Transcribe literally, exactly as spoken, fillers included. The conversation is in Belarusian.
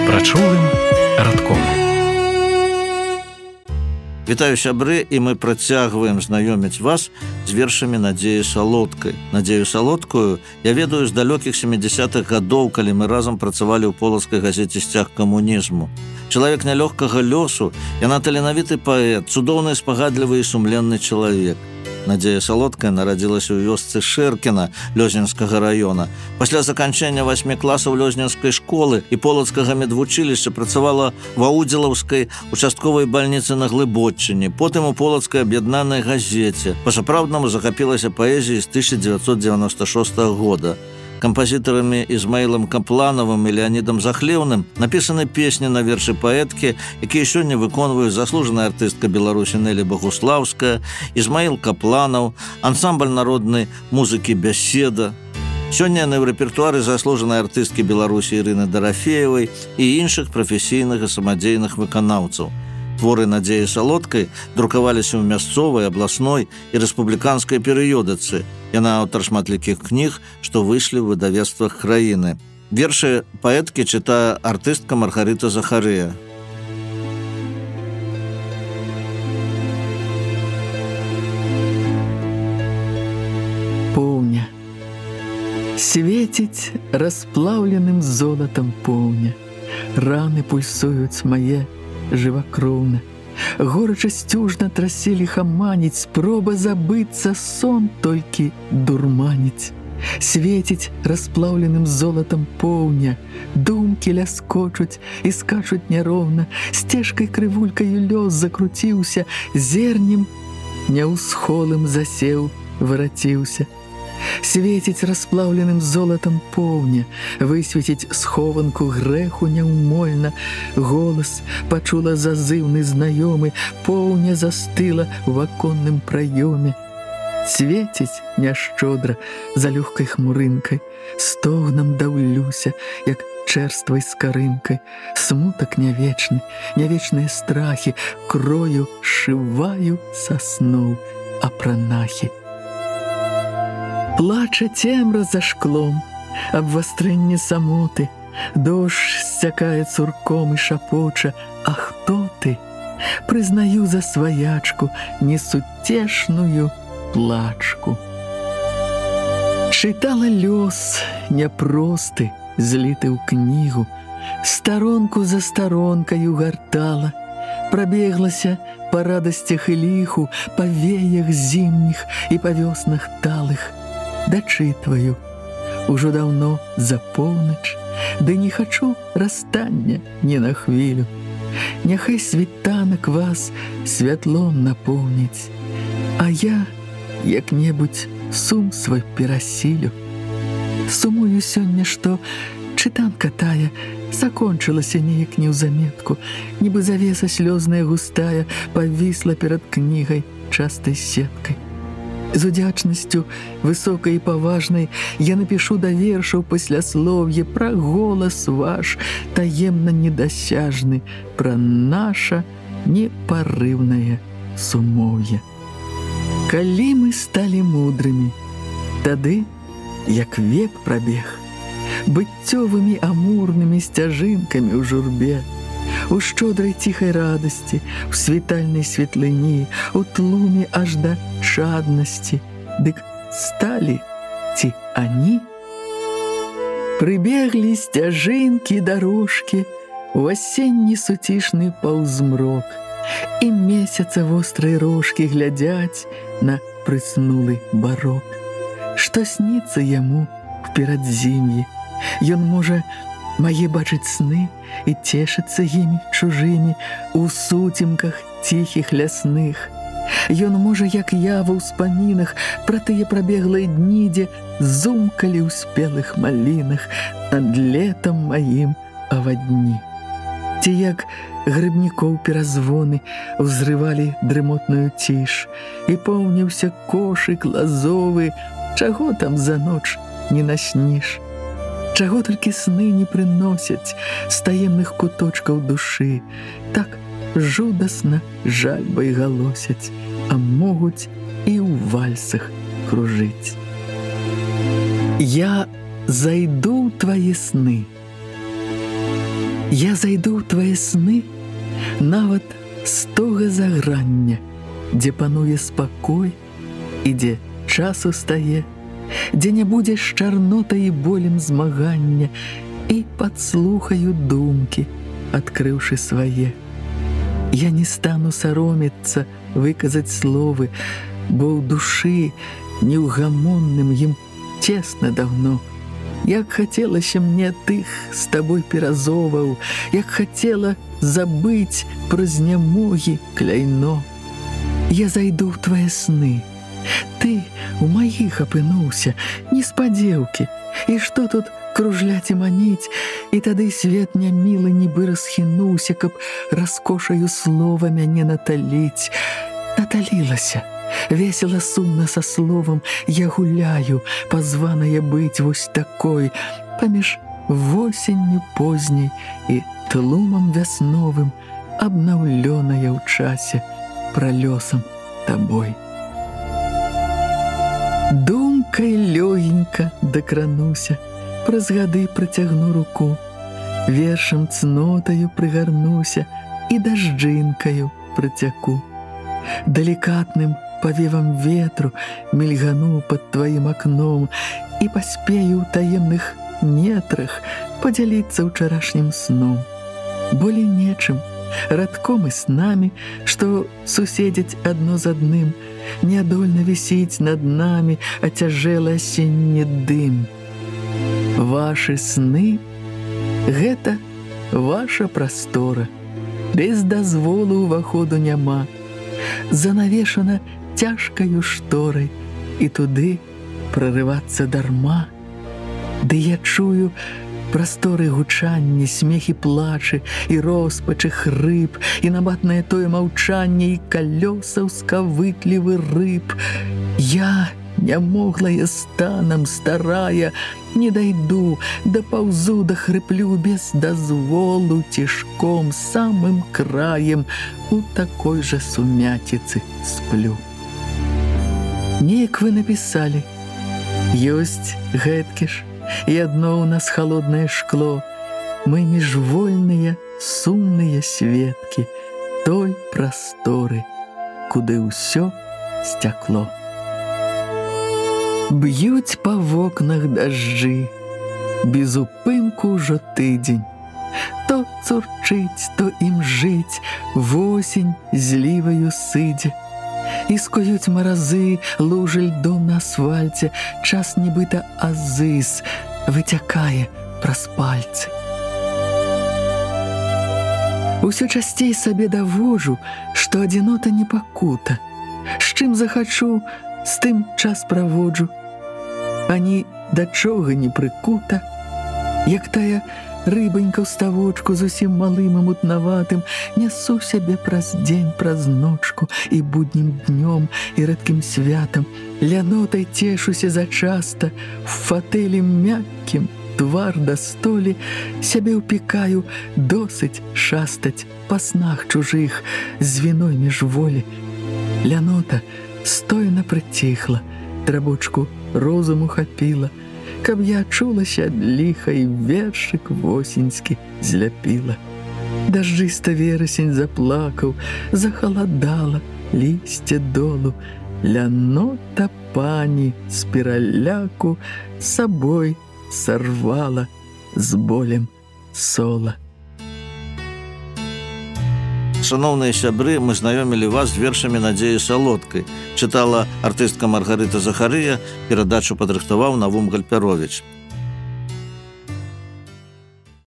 прачулым радком. Вітаю, сябры, і мы працягваем знаёміць вас з вершамі Надзеі Салодкай. Надзею Салодкую я ведаю з далёкіх сямідзясятых гадоў, калі мы разам працавалі ў полацкай газеце «Сцяг камунізму». Чалавек нялёгкага лёсу, яна таленавіты паэт, цудоўны, спагадлівы і сумленны чалавек. Надзея Салодкая нарадзілася ў вёсцы Шэркіна Лёзненскага раёна. Пасля заканчэння васьмі класаў Лёзненскай школы і полацкага медвучылішча працавала ва Удзелаўскай участковай бальніцы на Глыбоччыне, потым у полацкай аб'яднанай газеце. Па-сапраўднаму захапілася паэзіяй з тысяча дзевяцьсот дзевяноста шостага года. Кампазітарамі Ізмаілам Капланавым і Леанідам Захлеўным напісаны песні на вершы паэткі, якія сёння выконваюць заслужаная артыстка Беларусі Нэлі Багуслаўская, Ізмаіл Капланаў, ансамбль народнай музыкі «Бяседа». Сёння яны ў рэпертуары заслужанай артысткі Беларусі Ірыны Дарафеевай і іншых прафесійных і самадзейных выканаўцаў. Творы Надзеі Салодкай друкаваліся ў мясцовай, абласной і рэспубліканскай перыёдыцы. Яна аўтар шматлікіх кніг, што выйшлі ў выдавецтвах краіны. Вершы паэткі чытае артыстка Маргарыта Захарыя. Поўня. Светіць расплаўленым золатам поўня. Раны пульсуюць мае жывакроўна. Горача сцюжна трасілі хаманіць, спроба забыцца, сон толькі дурманіць. Светіць расплаўленым золатам поўня, думкі ляскочуць і скачуць няроўна, сцежкай крывулькаю лёс закруціўся, зернем няўсхолым засеў, вараціўся. Светіць расплаўленым золатам поўня, высветіць схованку грэху няўмольна. Голас пачула зазыўны знаёмы, поўня застыла ў аконным праёме. Светіць няшчодра за лёгкай хмурынкай, стогнам даўлюся, як чэрствай скарынкай. Смутак нявечны, нявечныя страхі, крою сшываю са сноў апранахі. Плача цемра за шклом, абвастрэнне самоты, дождж сцякае цурком і шапоча: «А хто ты?» Прызнаю за сваячку несуцешную плачку. Чытала лёс няпросты, зліты ў кнігу, старонку за старонкаю гартала, прабеглася па радасцях і ліху, па веях зімніх і па вёснах талых. Дачытваю, ужо даўно за поўнач, ды не хачу расстання ні на хвілю. Няхай світанак вас святлом напоўніць, а я як-небудзь сум свой перасілю. Сумую сёння, што чытанка тая закончылася неяк неўзаметку, нібы завеса слёзная густая павісла перад кнігай частай сеткай. З удзячнасцю высокай і паважнай я напішу да вершаў пасляслоўе пра голас ваш таемна недасяжны, пра наша непарыўнае сумоўе. Калі мы сталі мудрымі, тады, як век прабег, быццёвымі амурнымі сцяжынкамі ў журбе, у шчодрай ціхай радасці, у світальнай светлыні, у тлуме аж да чаднасці, дык сталі ці ані? Прыбеглі сцяжынкі дарожкі у асенні суцішны паўзмрок, і месяца вострай рожкі глядзяць на прыснулы барок. Што сніцца яму ў перадзім'і? Ён можа мае бачыць сны і цешыцца імі чужымі у суцемках ціхіх лясных. Ён можа, як я ва ўспамінах, пра тыя прабеглыя дні, дзе зумкалі ў спелых малінах над летам маім авадні. Ці як грыбнікоў перазвоны ўзрывалі дрымотную ціш, і поўніўся кошык лазовы, чаго там за ноч не насніш. Чаго толькі сны не прыносяць з таемных куточкаў душы, так жудасна жальбай галосяць, а могуць і ў вальсах кружыць. Я зайду ў твае сны, Я зайду ў твае сны нават з тога заграння, дзе пануе спакой і дзе час устае, дзе не будзе з чарнотай і болем змагання, і падслухаю думкі, адкрыўшы свае. Я не стану саромецца выказаць словы, бо ў душы неўгамонным ім цесна даўно. Як хацелася мне тых з табой перазоваў, як хацела забыць пра знямогі кляйно. Я зайду ў твае сны, ты у маіх апынуўся, неспадзеўкі, і што тут кружляць і маніць, і тады свет нямілы нібы расхінуўся, каб раскошаю слова мяне наталіць. Наталілася. Весела сумна са словам я гуляю, пазваная быць вось такой, паміж восенню позняй і тлумам вясновым, абнаўлёная ў часе пралёсам табой. Думкай лёгенька дакрануся, праз гады працягну руку, вершам цнотаю прыгарнуся і дажджынкаю прыцяку. Далікатным павевам ветру мільгану пад тваім акном і паспею ў таемных нетрах падзяліцца ўчарашнім сном. Болей нечым, радком і снамі, што суседзяць адно з адным, нядольна вісіць над намі ацяжэлы асенні дым. Вашы сны — гэта ваша прастора, без дазволу ўваходу няма, занавешана цяжкаю шторай, і туды прарывацца дарма. Ды я чую прасторы гучанні, смехі плачы і роспачы хрып, і набатнае тое маўчанне, і калёсаў скавыклівы рыб. Я, нямоглая станам старая, не дайду, дапаўзу, дахрыплю без дазволу цішком, самым краем у такой жа сумяціцы сплю. Неяк вы напісалі, ёсць гэткі ж, і адно ў нас халоднае шкло, мы міжвольныя сумныя сведкі той прасторы, куды ўсё сцякло. Б'юць па вокнах дажджы, без упынку ўжо тыдзень, то цурчыць, то імжыць, восень зліваю сыдзе. І скуюць маразы, лужы льдом на асфальце, час нібыта азыз выцякае праз пальцы. Усё часцей сабе давожу, што адзінота не пакута. З чым захачу, з тым час праводжу. Ані да чога не прыкута, як тая рыбанька ў ставочку зусім малым і мутнаватым, нясу сябе праз дзень, праз ночку, і буднім днём, і рэдкім святам, лянотай цешуся зачаста, в фатэлі мяккім, твар да столі, сябе ўпікаю, досыць шастаць па снах чужых, з віной міжволі. Лянота стоена прыціхла, драбочку розуму хапіла, каб я чулася ад ліха і вершык восеньскі зляпіла. Дажджыста верасень заплакаў, захаладала лісце долу, лянота пані з пераляку сабой сарвала з болем сола. Шановныя сябры, мы знаёмілі вас з вершамі Надзеі Салодкай. Чытала артыстка Маргарыта Захарыя, перадачу падрыхтаваў Навум Гальпяровіч.